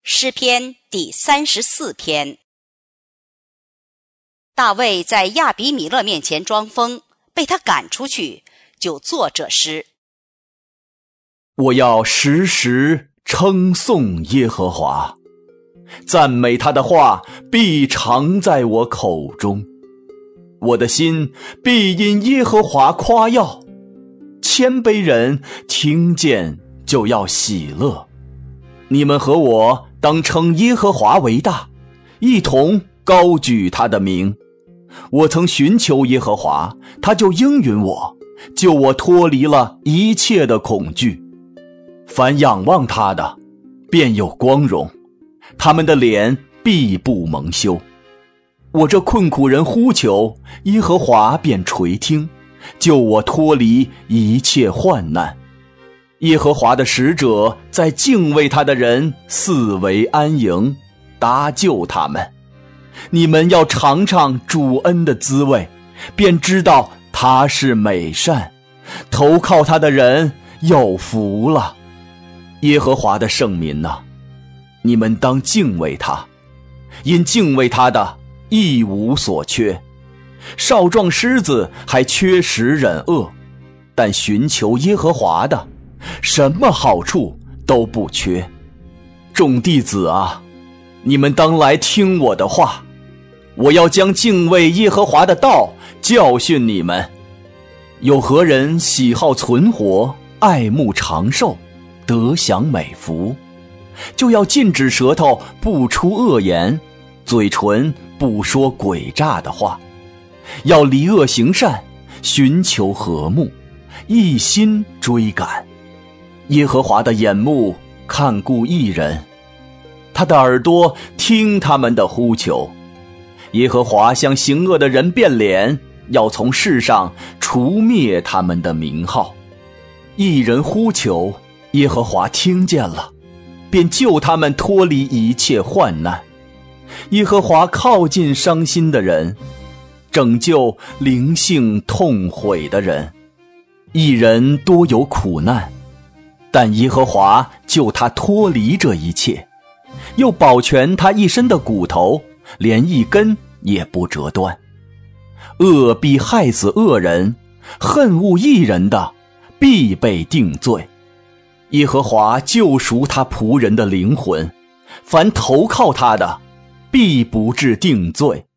诗篇第34篇。大卫在亚比米勒面前装疯，被他赶出去，就作这诗。 我要时时称颂耶和华，赞美他的话必常在我口中。我的心必因耶和华夸耀，谦卑人听见就要喜乐。你们和我当称耶和华为大，一同高举他的名。我曾寻求耶和华，他就应允我，救我脱离了一切的恐惧。凡仰望他的，便有光荣，他们的脸必不蒙羞。我这困苦人呼求，耶和华便垂听，救我脱离一切患难。耶和华的使者在敬畏他的人四围安营，搭救他们。你们要尝尝主恩的滋味，便知道他是美善，投靠他的人有福了。耶和华的圣民哪，你们当敬畏他，因敬畏他的一无所缺。少壮狮子还缺食忍饿，但寻求耶和华的，什么好处都不缺。众弟子啊，你们当来听我的话，我要将敬畏耶和华的道教训你们。有何人喜好存活，爱慕长寿，得享美福？就要禁止舌头不出恶言，嘴唇不说诡诈的话，要离恶行善，寻求和睦，一心追赶。耶和华的眼目看顾义人，他的耳朵听他们的呼求。耶和华向行恶的人变脸，要从世上除灭他们的名号。义人呼求，耶和华听见了，便救他们脱离一切患难。耶和华靠近伤心的人，拯救灵性痛悔的人。义人多有苦难，但耶和华救他脱离这一切，又保全他一身的骨头，连一根也不折断。恶必害死恶人，恨恶义人的必被定罪。耶和华救赎他仆人的灵魂，凡投靠他的必不致定罪。